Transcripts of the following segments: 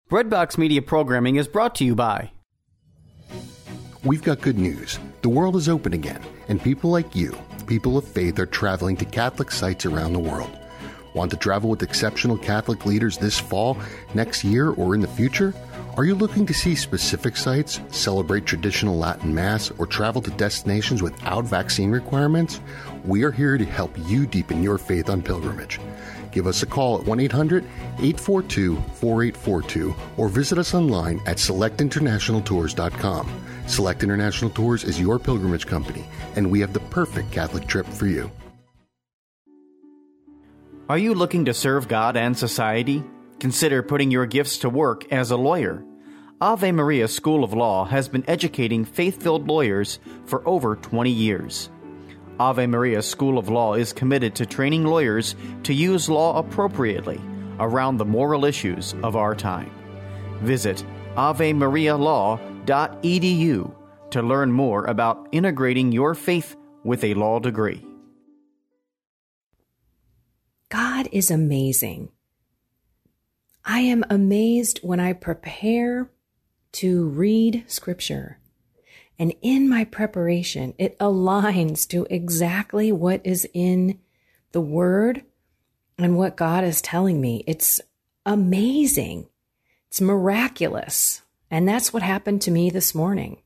Breadbox Media programming is brought to you by... We've got good news. The world is open again, and people like you, people of faith, are traveling to Catholic sites around the world. Want to travel with exceptional Catholic leaders this fall, next year, or in the future? Are you looking to see specific sites, celebrate traditional Latin Mass, or travel to destinations without vaccine requirements? We are here to help you deepen your faith on pilgrimage. Give us a call at 1-800-842-4842 or visit us online at selectinternationaltours.com. Select International Tours is your pilgrimage company, and we have the perfect Catholic trip for you. Are you looking to serve God and society? Consider putting your gifts to work as a lawyer. Ave Maria School of Law has been educating faith-filled lawyers for over 20 years. Ave Maria School of Law is committed to training lawyers to use law appropriately around the moral issues of our time. Visit avemarialaw.edu to learn more about integrating your faith with a law degree. God is amazing. I am amazed when I prepare to read Scripture. And in my preparation, it aligns to exactly what is in the Word and what God is telling me. It's amazing. It's miraculous. And that's what happened to me this morning.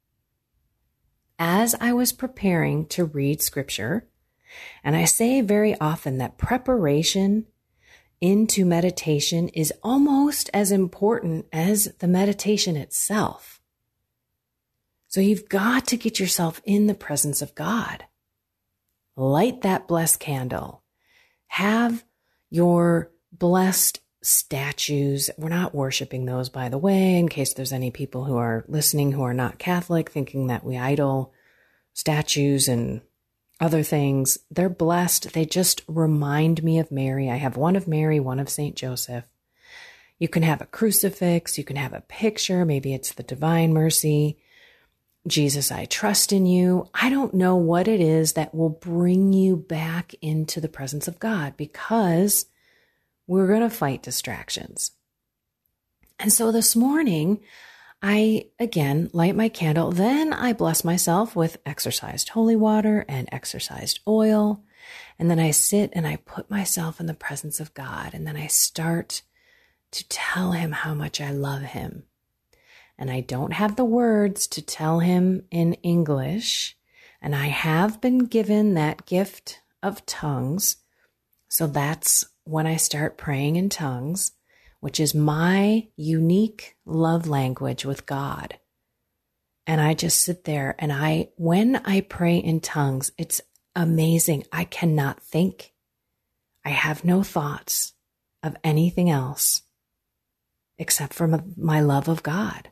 As I was preparing to read Scripture, and I say very often that preparation into meditation is almost as important as the meditation itself. So you've got to get yourself in the presence of God. Light that blessed candle. Have your blessed statues. We're not worshiping those, by the way, in case there's any people who are listening who are not Catholic, thinking that we idol statues and other things. They're blessed. They just remind me of Mary. I have one of Mary, one of St. Joseph. You can have a crucifix. You can have a picture. Maybe it's the Divine Mercy. Jesus, I trust in you. I don't know what it is that will bring you back into the presence of God, because we're going to fight distractions. And so this morning, I again light my candle. Then I bless myself with exorcised holy water and exorcised oil. And then I sit and I put myself in the presence of God. And then I start to tell him how much I love him. And I don't have the words to tell him in English. And I have been given that gift of tongues. So that's when I start praying in tongues, which is my unique love language with God. And I just sit there and when I pray in tongues, it's amazing. I cannot think. I have no thoughts of anything else except for my love of God.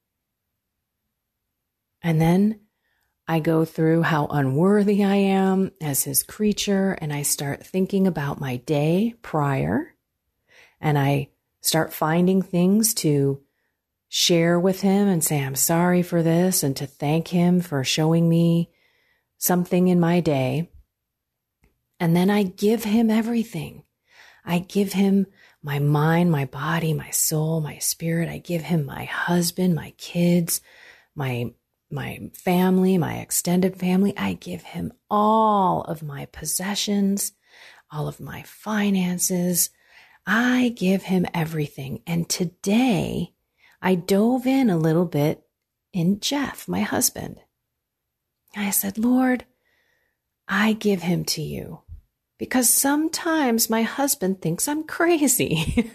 And then I go through how unworthy I am as his creature, and I start thinking about my day prior, and I start finding things to share with him and say, I'm sorry for this, and to thank him for showing me something in my day. And then I give him everything. I give him my mind, my body, my soul, my spirit. I give him my husband, my kids, my family, my extended family. I give him all of my possessions, all of my finances. I give him everything. And today I dove in a little bit in Jeff, my husband. I said, Lord, I give him to you because sometimes my husband thinks I'm crazy.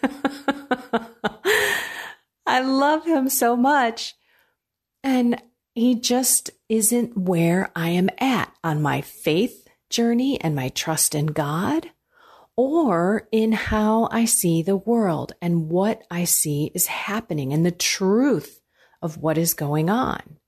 I love him so much. And he just isn't where I am at on my faith journey and my trust in God, or in how I see the world and what I see is happening and the truth of what is going on.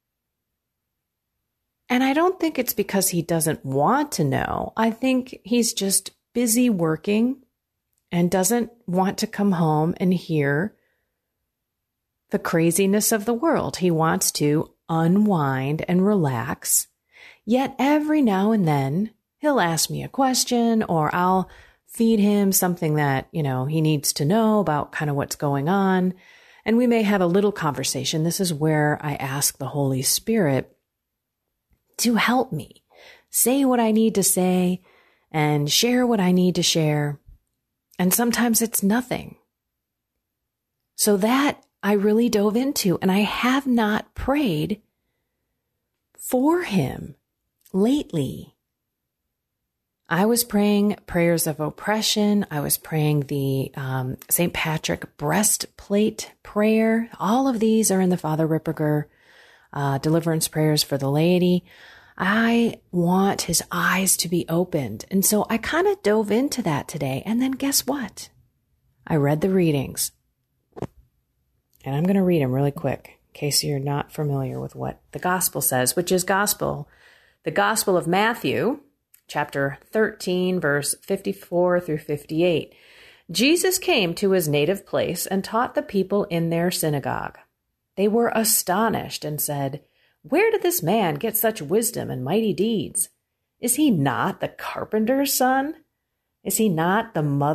And I don't think it's because he doesn't want to know. I think he's just busy working and doesn't want to come home and hear the craziness of the world. He wants to unwind and relax. Yet every now and then he'll ask me a question, or I'll feed him something that, he needs to know about kind of what's going on. And we may have a little conversation. This is where I ask the Holy Spirit to help me say what I need to say and share what I need to share. And sometimes it's nothing. So that I really dove into, and I have not prayed for him lately. I was praying prayers of oppression. I was praying the St. Patrick breastplate prayer. All of these are in the Father Ripperger deliverance prayers for the laity. I want his eyes to be opened. And so I kind of dove into that today. And then guess what? I read the readings. And I'm going to read them really quick in case you're not familiar with what the gospel says, which is the Gospel of Matthew, chapter 13, verse 54 through 58. Jesus came to his native place and taught the people in their synagogue. They were astonished and said, "Where did this man get such wisdom and mighty deeds? Is he not the carpenter's son? Is not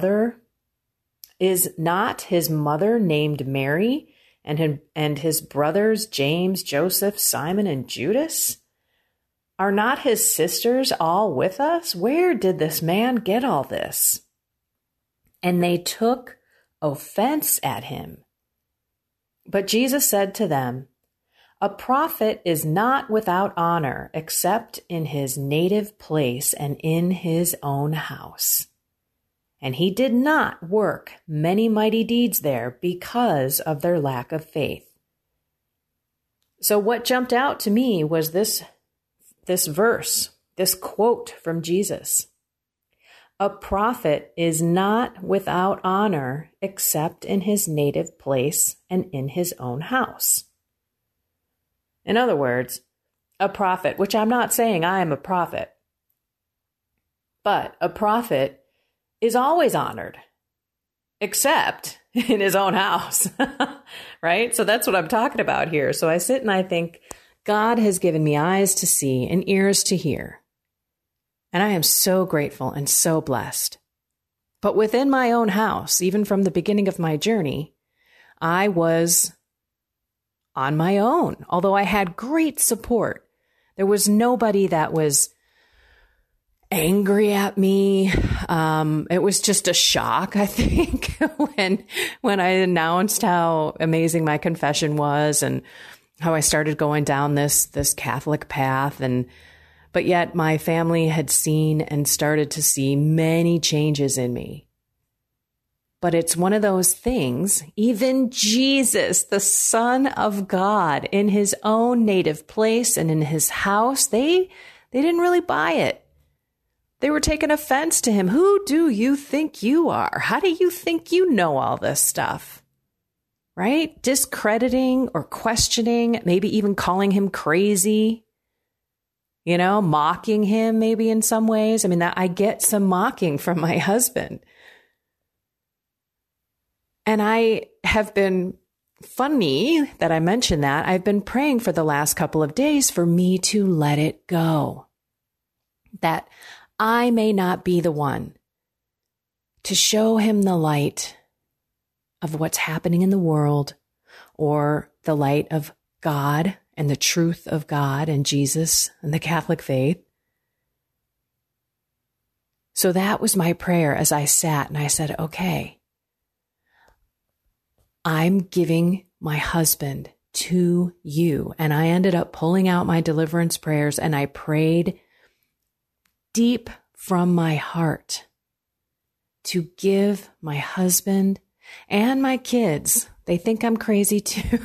his mother named Mary, and his brothers James, Joseph, Simon, and Judas? Are not his sisters all with us? Where did this man get all this?" And they took offense at him. But Jesus said to them, "A prophet is not without honor except in his native place and in his own house." And he did not work many mighty deeds there because of their lack of faith. So what jumped out to me was this verse, this quote from Jesus. A prophet is not without honor except in his native place and in his own house. In other words, a prophet, which I'm not saying I am a prophet, but a prophet is always honored, except in his own house, right? So that's what I'm talking about here. So I sit and I think, God has given me eyes to see and ears to hear. And I am so grateful and so blessed. But within my own house, even from the beginning of my journey, I was on my own. Although I had great support, there was nobody that was angry at me. It was just a shock, I think, when I announced how amazing my confession was and how I started going down this Catholic path. But yet my family had seen and started to see many changes in me. But it's one of those things, even Jesus, the Son of God, in his own native place and in his house, they didn't really buy it. They were taking offense to him. Who do you think you are? How do you think you know all this stuff? Right? Discrediting or questioning, maybe even calling him crazy, mocking him maybe in some ways. I mean, I get some mocking from my husband. And I have been, funny that I mentioned that, I've been praying for the last couple of days for me to let it go. That I may not be the one to show him the light of what's happening in the world, or the light of God and the truth of God and Jesus and the Catholic faith. So that was my prayer as I sat and I said, okay, I'm giving my husband to you. And I ended up pulling out my deliverance prayers and I prayed deep from my heart to give my husband and my kids. They think I'm crazy too.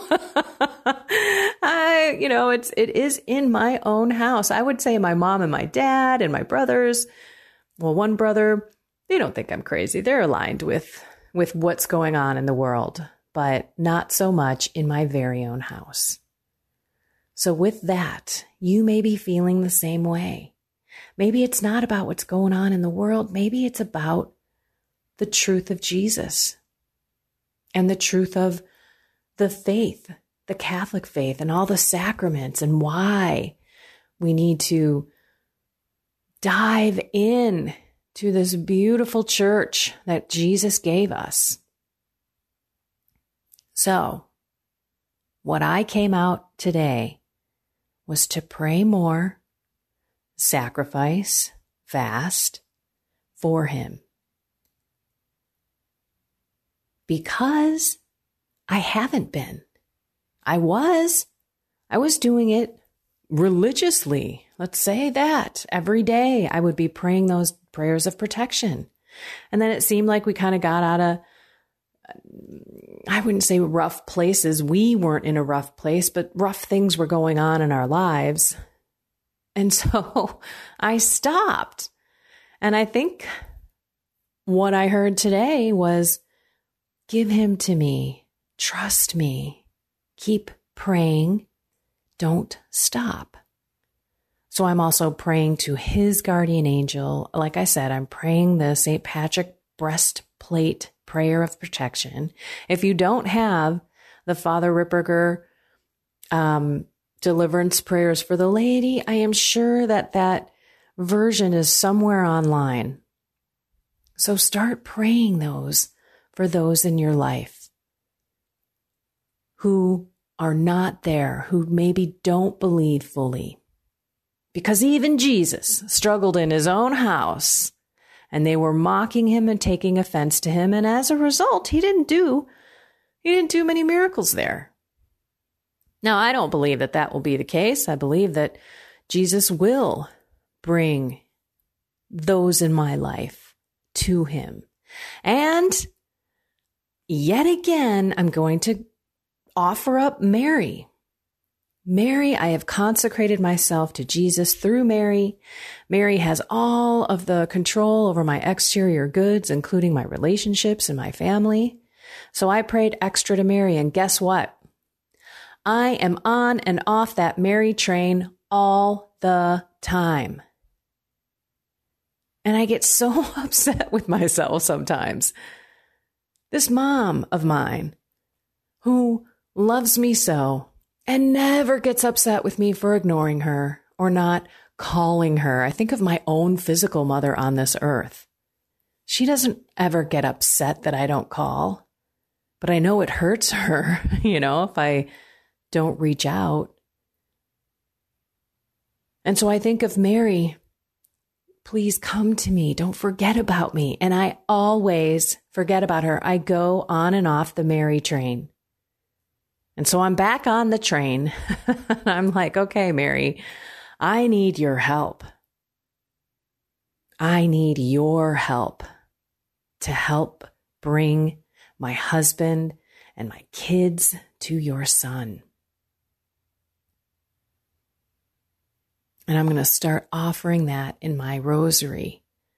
It is in my own house. I would say my mom and my dad and my brothers. Well, one brother, they don't think I'm crazy. They're aligned with what's going on in the world, but not so much in my very own house. So with that, you may be feeling the same way. Maybe it's not about what's going on in the world. Maybe it's about the truth of Jesus and the truth of the faith, the Catholic faith, and all the sacraments, and why we need to dive in to this beautiful church that Jesus gave us. So, what I came out today was to pray more, sacrifice, fast for him. Because I haven't been. I was doing it religiously. Let's say that every day I would be praying those prayers of protection. And then it seemed like we kind of got out of, I wouldn't say rough places. We weren't in a rough place, but rough things were going on in our lives. And so I stopped. And I think what I heard today was, give him to me. Trust me. Keep praying. Don't stop. So I'm also praying to his guardian angel. Like I said, I'm praying the St. Patrick breastplate prayer of protection. If you don't have the Father Ripperger deliverance prayers for the lady, I am sure that version is somewhere online. So start praying those for those in your life who are not there, who maybe don't believe fully. Because even Jesus struggled in his own house, and they were mocking him and taking offense to him. And as a result, he didn't do many miracles there. Now, I don't believe that will be the case. I believe that Jesus will bring those in my life to him. And yet again, I'm going to offer up Mary. Mary, I have consecrated myself to Jesus through Mary. Mary has all of the control over my exterior goods, including my relationships and my family. So I prayed extra to Mary, and guess what? I am on and off that Mary train all the time. And I get so upset with myself sometimes. This mom of mine who loves me so and never gets upset with me for ignoring her or not calling her. I think of my own physical mother on this earth. She doesn't ever get upset that I don't call, but I know it hurts her, if I don't reach out. And so I think of Mary, please come to me. Don't forget about me. And I always forget about her. I go on and off the Mary train. And so I'm back on the train. I'm like, okay, Mary, I need your help. I need your help to help bring my husband and my kids to your son. And I'm going to start offering that in my rosary.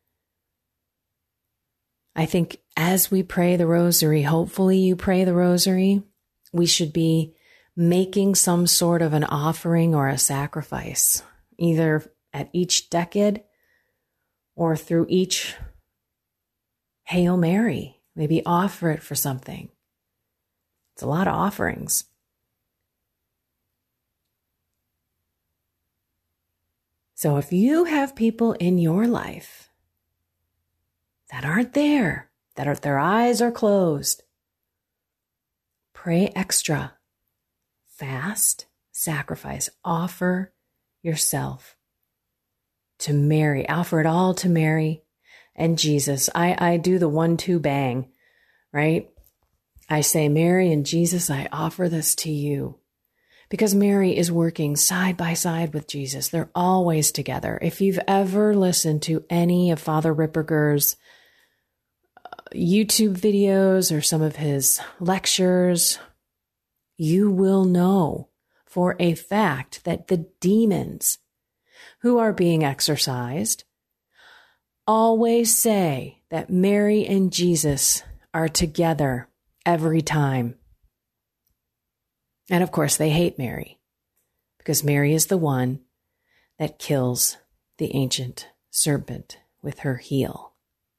I think as we pray the rosary, hopefully you pray the rosary, we should be making some sort of an offering or a sacrifice, either at each decade or through each Hail Mary. Maybe offer it for something. It's a lot of offerings. So if you have people in your life that aren't there, that their eyes are closed, pray extra, fast, sacrifice, offer yourself to Mary, offer it all to Mary and Jesus. I do the 1-2 bang, right? I say, Mary and Jesus, I offer this to you. Because Mary is working side by side with Jesus. They're always together. If you've ever listened to any of Father Ripperger's YouTube videos or some of his lectures, you will know for a fact that the demons who are being exorcised always say that Mary and Jesus are together every time. And of course, they hate Mary because Mary is the one that kills the ancient serpent with her heel.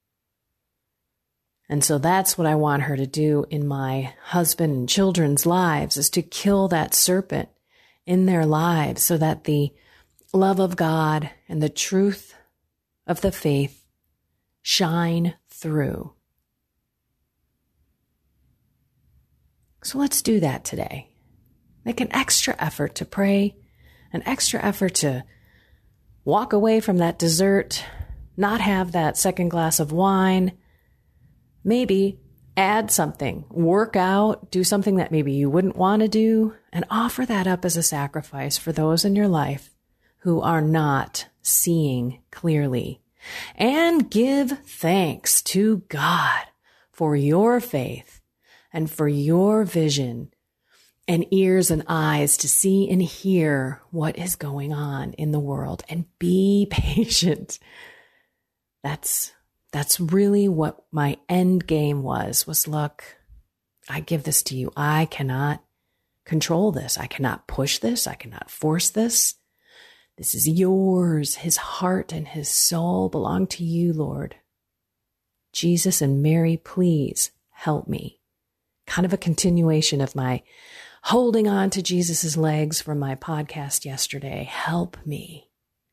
And so that's what I want her to do in my husband and children's lives, is to kill that serpent in their lives so that the love of God and the truth of the faith shine through. So let's do that today. Make an extra effort to pray, an extra effort to walk away from that dessert, not have that second glass of wine, maybe add something, work out, do something that maybe you wouldn't want to do, and offer that up as a sacrifice for those in your life who are not seeing clearly. And give thanks to God for your faith and for your vision and ears and eyes to see and hear what is going on in the world, and be patient. That's really what my end game was look, I give this to you. I cannot control this. I cannot push this. I cannot force this. This is yours. His heart and his soul belong to you, Lord. Jesus and Mary, please help me. Kind of a continuation of my holding on to Jesus's legs from my podcast yesterday. Help me.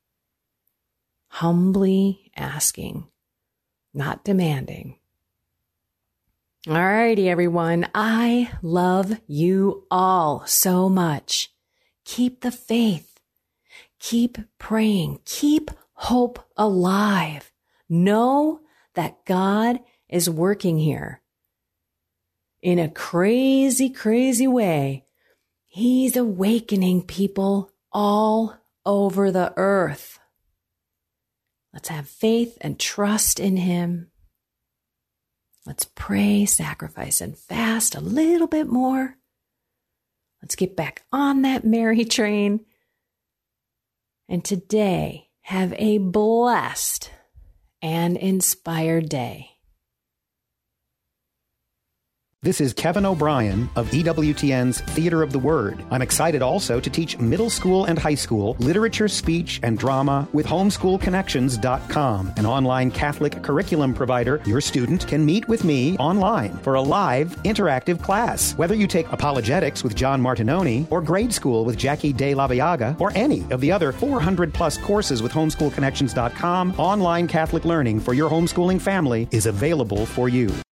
Humbly asking, not demanding. All righty, everyone. I love you all so much. Keep the faith. Keep praying. Keep hope alive. Know that God is working here in a crazy, crazy way. He's awakening people all over the earth. Let's have faith and trust in him. Let's pray, sacrifice, and fast a little bit more. Let's get back on that merry train. And today, have a blessed and inspired day. This is Kevin O'Brien of EWTN's Theater of the Word. I'm excited also to teach middle school and high school literature, speech, and drama with homeschoolconnections.com, an online Catholic curriculum provider. Your student can meet with me online for a live, interactive class. Whether you take apologetics with John Martinoni, or grade school with Jackie De La Viaga, or any of the other 400-plus courses with homeschoolconnections.com, online Catholic learning for your homeschooling family is available for you.